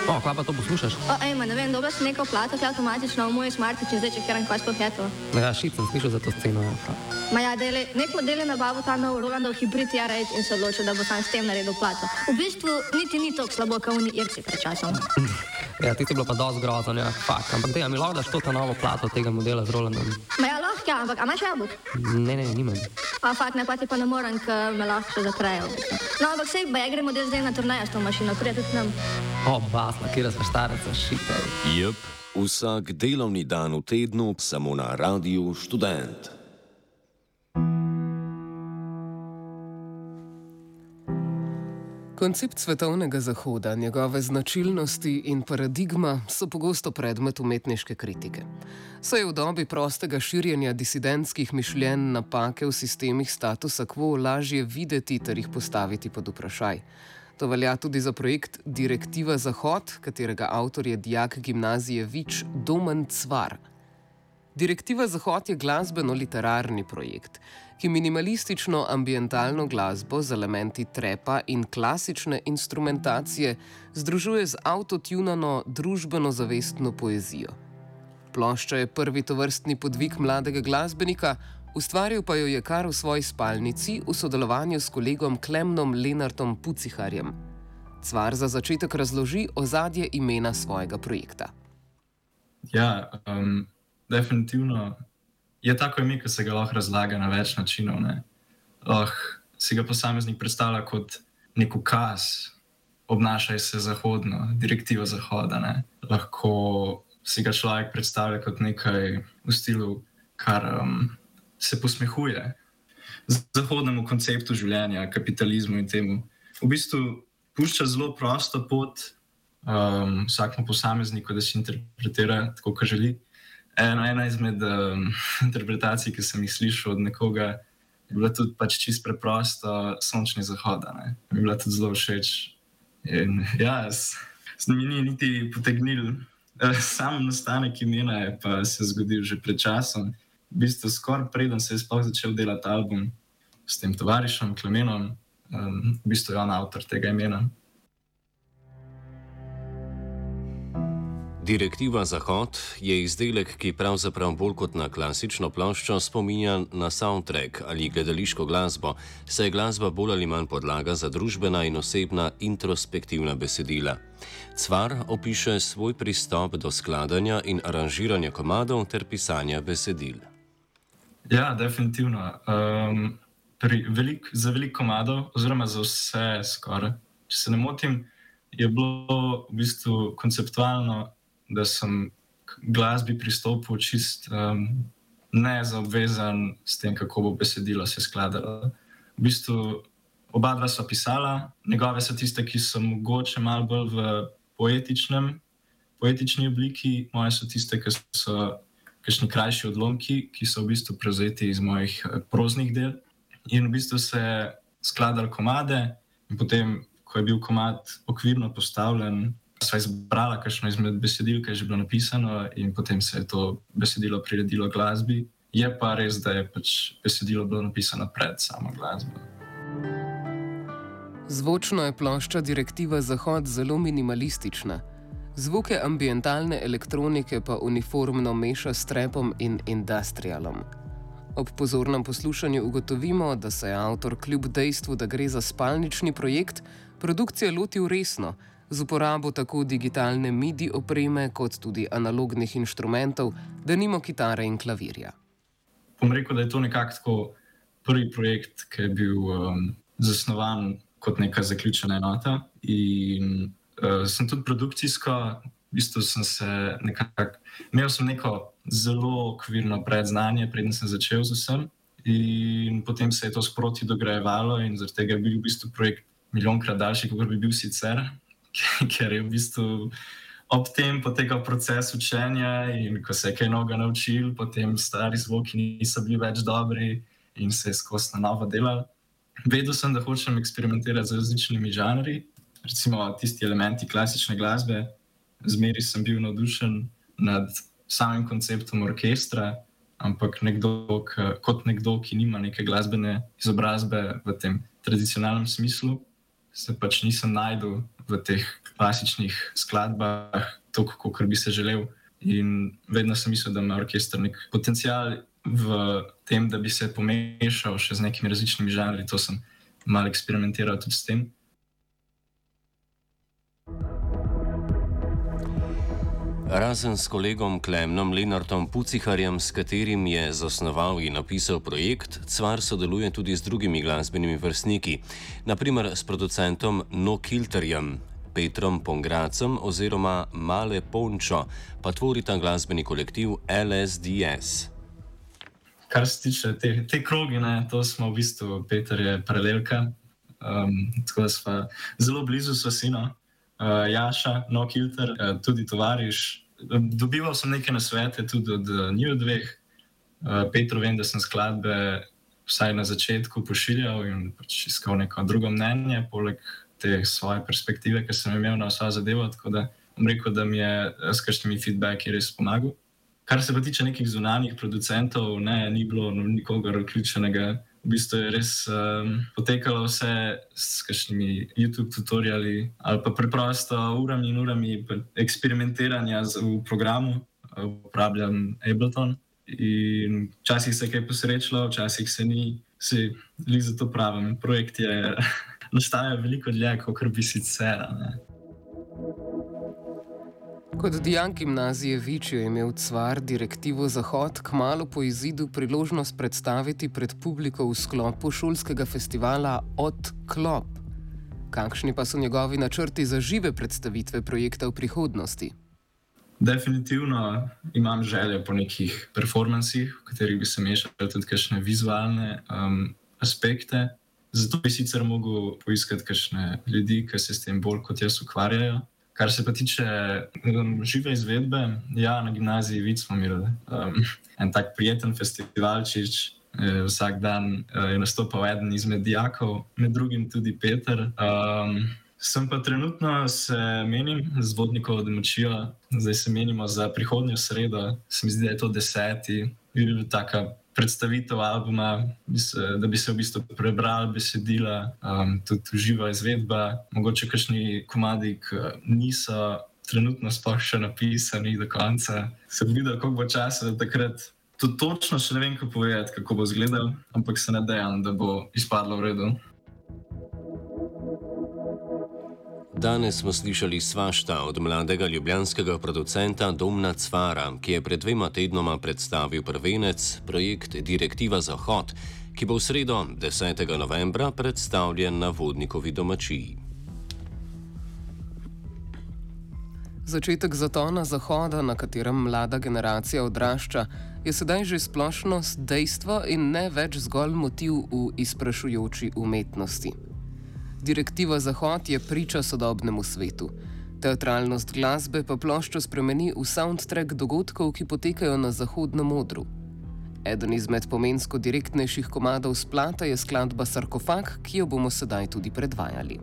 O, kaj pa to poslušaš? Ne vem, dobila sem neko plato, ki je avtomatično v moj smartič in zdaj čekiram, kaj sploh je to. Ja, šit sem slišal za to sceno. Nek model je nabavil ta nov Rolandov hibrid R8 in se odločil, da bo sam s tem naredil plato. V bistvu niti ni tako slabo, kot oni Irci pred časom. Ja, ti si bilo pa dosti grozno, ja, fakt. Ampak dej, mi lahko daš to ta novo plato tega modela z Rolandom? Lahko, ja, ampak imaš jabolk? Ne, nimam. Fakt, ne, pa ti pa ne morem, ker me lahko še zaprejo. No, ampak sej, gremo model zdaj na turnejo s to mašino, prije tudi nam. O, basla, kjera sva štareca, šite. Jep, vsak delovni dan v tednu samo na Radiu Študent. Koncept svetovnega zahoda, njegove značilnosti in paradigma so pogosto predmet umetniške kritike. Saj je v dobi prostega širjenja disidentskih mišljenj napake v sistemih statusa quo lažje videti ter jih postaviti pod vprašaj. To velja tudi za projekt Direktiva Zahod, katerega avtor je dijak gimnazije Vič Domen Cvar. Direktiva Zahod je glasbeno-literarni projekt, ki minimalistično ambientalno glasbo z elementi trepa in klasične instrumentacije združuje z avtotunano družbeno-zavestno poezijo. Plošča je prvi tovrstni podvig mladega glasbenika, ustvaril pa jo je kar v svoji spalnici v sodelovanju s kolegom Klemnom Lenartom Puciharjem. Cvar za začetek razloži ozadje imena svojega projekta. Ja, definitivno je tako ime, ki se ga lahko razlaga na več načinov. Lahko si ga posameznik predstavlja kot nek ukaz, obnašaj se zahodno, direktiva Zahoda. Lahko si ga človek predstavlja kot nekaj v stilu, kar se posmehuje zahodnemu konceptu življenja, kapitalizmu in temu. V bistvu pušča zelo prosto pot vsakemu posamezniku, da si interpretira tako, kot želi. Ena izmed interpretacij, ki sem jih slišal od nekoga, je bila tudi pač čisto preprosto sončni zahod. Mi je bila tudi zelo všeč. In ja, mi ni niti potegnil. Sam nastanek imena je pa se zgodil že pred časom. V bistvu skoraj preden se je sploh začel delati album s tem tovarišem Klemenom. V bistvu je on avtor tega imena. Direktiva Zahod je izdelek, ki pravzaprav bolj kot na klasično ploščo spominja na soundtrack ali gledališko glasbo, saj je glasba bolj ali manj podlaga za družbena in osebna introspektivna besedila. Cvar opiše svoj pristop do skladanja in aranžiranja komadov ter pisanja besedil. Ja, definitivno. Za veliko komadov, oziroma za vse skoraj, če se ne motim, je bilo v bistvu konceptualno, da sem k glasbi pristopil čist nezaobvezan s tem, kako bo besedilo se skladalo. V bistvu oba dva sva pisala, njegove so tiste, ki so mogoče malo bolj v poetični obliki, moje so tiste, ki so kakšni krajši odlomki, ki so v bistvu prevzeti iz mojih proznih del. In v bistvu se je skladal komade in potem, ko je bil komad okvirno postavljen, sva izbrala kakšno izmed besedil, ki je že bilo napisano, in potem se je to besedilo priredilo glasbi. Je pa res, da je pač besedilo bilo napisano pred samo glasbo. Zvočno je plošča Direktiva Zahod zelo minimalistična. Zvuke ambientalne elektronike pa uniformno meša s trapom in industrialom. Ob pozornem poslušanju ugotovimo, da se je avtor kljub dejstvu, da gre za spalnični projekt, produkcije lotil resno, z uporabo tako digitalne MIDI opreme kot tudi analognih inštrumentov, denimo kitare in klavirja. Bom rekel, da je to nekako prvi projekt, ki je bil zasnovan kot neka zaključena enota. In sem tudi produkcijsko, v bistvu imel sem neko zelo okvirno predznanje, preden sem začel z vsem. In potem se je to sproti dograjevalo in zaradi tega je bil v bistvu projekt milijonkrat daljši, kot bi bil sicer. Ker je v bistvu ob tem potekal proces učenja in ko se je kaj novega naučil, potem stari zvoki niso bili več dobri in se je skozi na novo delal. Vedel sem, da hočem eksperimentirati z različnimi žanri, recimo tisti elementi klasične glasbe. Zmeri sem bil navdušen nad samim konceptom orkestra, ampak kot nekdo, ki nima neke glasbene izobrazbe v tem tradicionalnem smislu, se pač nisem našel v teh klasičnih skladbah, toliko, kot bi se želel. In vedno sem mislil, da ima orkester nek potencial v tem, da bi se pomešal še z nekimi različnimi žanri. To sem malo eksperimentiral tudi s tem. Razen s kolegom Klemnom Lenartom Puciharjem, s katerim je zasnoval in napisal projekt, Cvar sodeluje tudi z drugimi glasbenimi vrstniki, naprimer s producentom No Kilterjem, Petrom Pongracem oziroma Male Pončo, pa tvorita glasbeni kolektiv LSDS. Kar se tiče te krogi, to smo v bistvu, Peter je paralelka, tako da smo zelo blizu sosino. Jaša, No Kilter, tudi tovariš. Dobival sem neke nasvete tudi od njiju dveh. Petru vem, da sem skladbe vsaj na začetku pošiljal in pač iskal neko drugo mnenje, poleg te svoje perspektive, ki sem imel na vsa zadeva, tako da bom rekel, da mi je s kakšnimi feedbacki res pomagal. Kar se pa tiče nekih zunanjih producentov, ni bilo nikogar vključenega. V bistvu je res potekalo vse s kakšnimi YouTube tutoriali ali pa preprosto urami in urami eksperimentiranja v programu. Uporabljam Ableton in včasih se je kaj posrečilo, včasih se ni. Zato pravim, projekt je nastajal veliko dlje, kot bi sicer. Kot dijak gimnazije Vič je imel Cvar direktivo Zahod kmalu po izidu priložnost predstaviti pred publiko v sklopu šolskega festivala Odklop. Kakšni pa so njegovi načrti za žive predstavitve projekta v prihodnosti? Definitivno imam želje po nekih performansih, v katerih bi se mešali tudi kakšne vizualne aspekte. Zato bi sicer mogel poiskati kakšne ljudi, ki se s tem bolj kot jaz ukvarjajo. Kar se pa tiče žive izvedbe, na gimnaziji Vic smo imeli en tak prijeten festivalčič. Vsak dan je nastopal eden izmed dijakov, med drugim tudi Peter. Sem pa trenutno se menim z Vodnikovo domačijo, zdaj se menimo za prihodnjo sredo, se mi zdi, da je to 10. taka predstavitev albuma, da bi se v bistvu prebrali besedila, tudi živa izvedba, mogoče kakšni komadi, ki niso trenutno sploh še napisani do konca. Se bo videl, koliko bo časa, da takrat tudi točno še ne vem, kako povedati, kako bo izgledal, ampak se nadejam, da bo izpadlo v redu. Danes smo slišali svašta od mladega ljubljanskega producenta Domna Cvara, ki je pred 2 tednoma predstavil prvenec, projekt Direktiva Zahod, ki bo v sredo 10. novembra predstavljen na Vodnikovi domačiji. Začetek zatona Zahoda, na katerem mlada generacija odrašča, je sedaj že splošnost, dejstvo in ne več zgolj motiv v izprašujoči umetnosti. Direktiva Zahod je priča sodobnemu svetu. Teatralnost glasbe pa ploščo spremeni v soundtrack dogodkov, ki potekajo na zahodnem odru. Eden izmed pomensko direktnejših komadov splata je skladba Sarkofag, ki jo bomo sedaj tudi predvajali.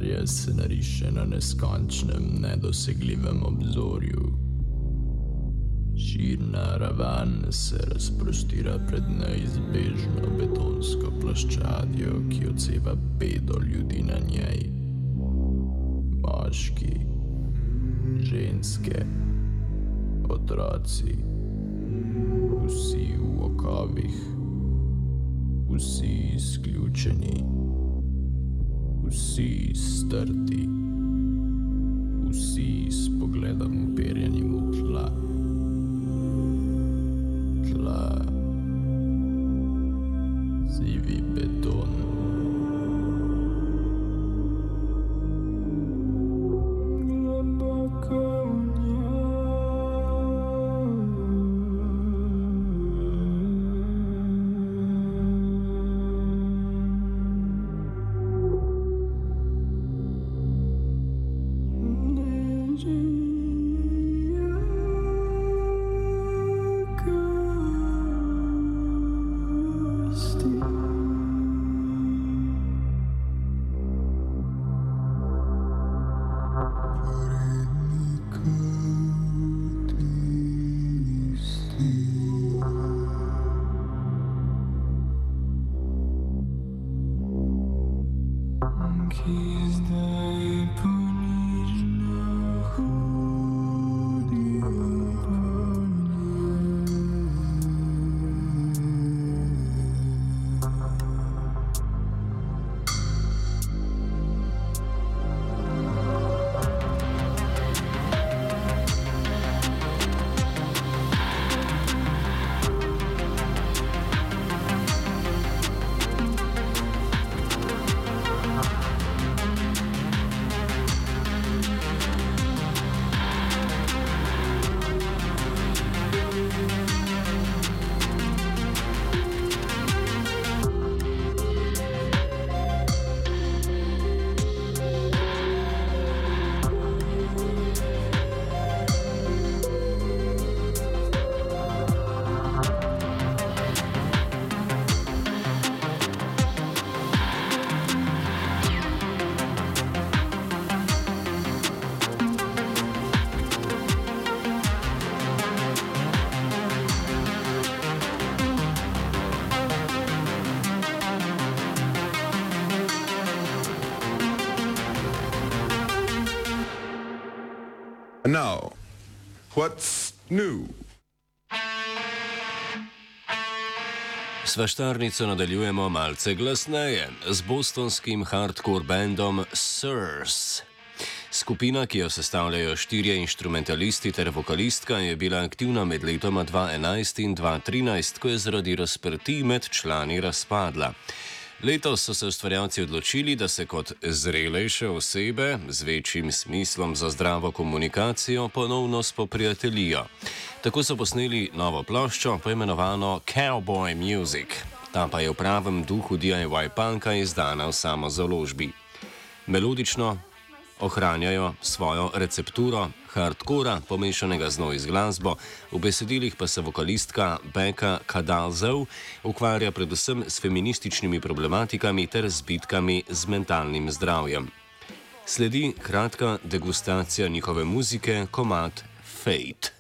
Morje se nariše na neskončnem, nedosegljivem obzorju. Širna ravan se razprostira pred neizbežno betonsko ploščadjo, ki odseva 5 ljudi na njej. Moški, ženske, otroci, vsi v okovih, vsi izključeni, vsi strti, vsi s pogledom uperjenim v tla. Sivi beton. Now, what's new? Svaštarnico nadaljujemo malce glasneje z bostonskim hardcore bandom Sirs. Skupina, ki jo sestavljajo 4 inštrumentalisti ter vokalistka, je bila aktivna med letoma 2011 in 2013, ko je zaradi razprtij med člani razpadla. Letos so se ustvarjalci odločili, da se kot zrelejše osebe z večjim smislom za zdravo komunikacijo ponovno spoprijateljijo. Tako so posneli novo ploščo, poimenovano Cowboy Music. Ta pa je v pravem duhu DIY punka izdana v samozaložbi. Melodično ohranjajo svojo recepturo hardkora, pomešanega z noise glasbo, v besedilih pa se vokalistka Becca Kadalzev ukvarja predvsem s feminističnimi problematikami ter z bitkami z mentalnim zdravjem. Sledi kratka degustacija njihove muzike, komad Fate.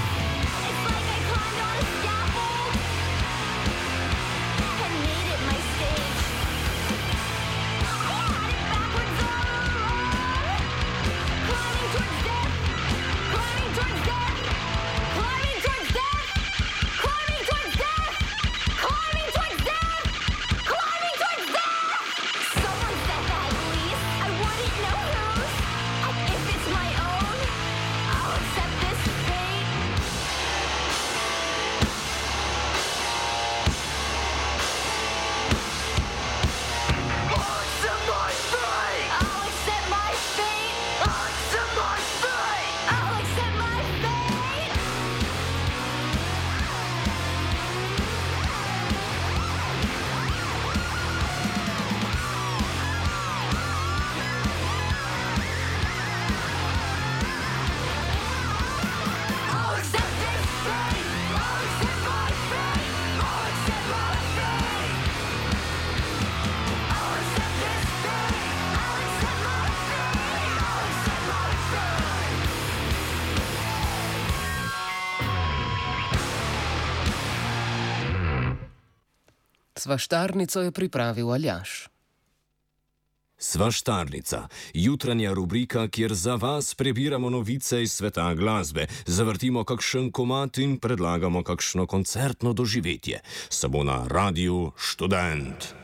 It's like I climbed on a scaffold and made it myself. Svaštarnico je pripravil Aljaž. Svaštarnica, jutranja rubrika, kjer za vas prebiramo novice iz sveta glasbe, zavrtimo kakšen komad in predlagamo kakšno koncertno doživetje. Samo na Radiu Študent.